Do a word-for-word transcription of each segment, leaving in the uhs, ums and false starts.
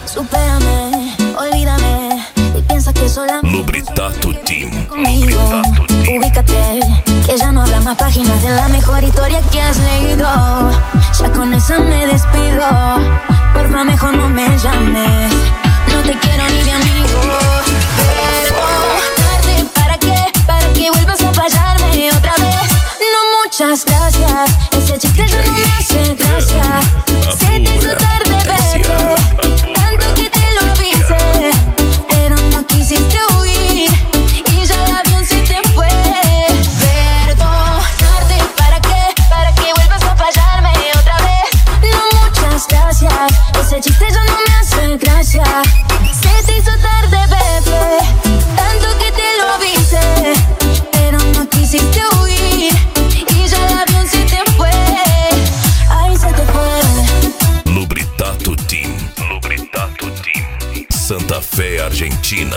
Supérame, olvídame y piensa que solamente Lubritato Team. conmigo. Ubícate, que ya no habrá más páginas de la mejor historia que has leído. Ya con esa me despido. Porfa, mejor no me llames. No te quiero ni de amigo. Perdonarte, ¿para qué? Para que vuelvas a fallarme otra vez. No, muchas gracias. Ese chiste ya no me hace gracia. Se te hizo tarde, bebé. Tanto que te lo avise, pero no quisiste huir y ya el avión se te fue. Perdonarte, ¿para qué? Para que vuelvas a fallarme otra vez. No, muchas gracias. Ese chiste ya no me hace gracia. Se te hizo tarde, bebé. Tanto que te lo avise, pero no quisiste huir y ya el avión se te fue. Ahí se te fue. Lubritato Team. Lubritato Team. Santa Fe, Argentina.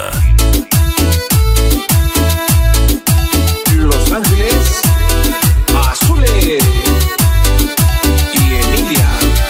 Los Ángeles Azules y Emilia.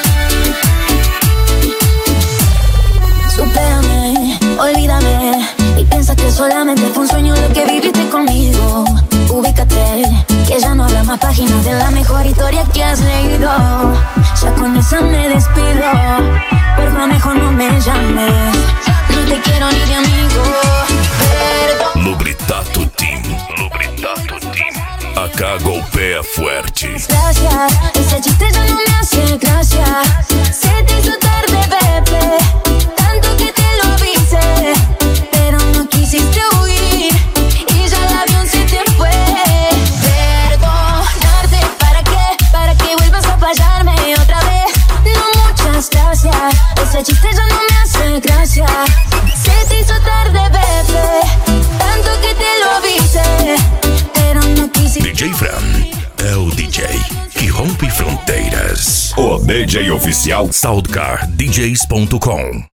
Supérame, olvídame y piensa que solamente fue un sueño lo que viviste conmigo. Ubícate, que ya no habrá más páginas de la mejor historia que has leído. Ya con esa me despido. Porfa, mejor no me llames. No te quiero ni de amigo. Perdón. Lubritato Team. Lubritato Team. Acá golpea fuerte. Gracias, ese chiste ya no me hace gracia. Se te hizo tarde, bebé. Tanto que te lo avise, pero no quisiste huir y ya el avión se te fue. Perdonarte, ¿para qué? Para que vuelvas a fallarme otra vez. No, muchas gracias. Ese chiste ya no me hace gracia. Se te hizo tarde, bebé. Tanto que te lo avise, pero no quisiste. D J Fran é o D J que rompe fronteiras. O D J oficial Soundcar D Js ponto com.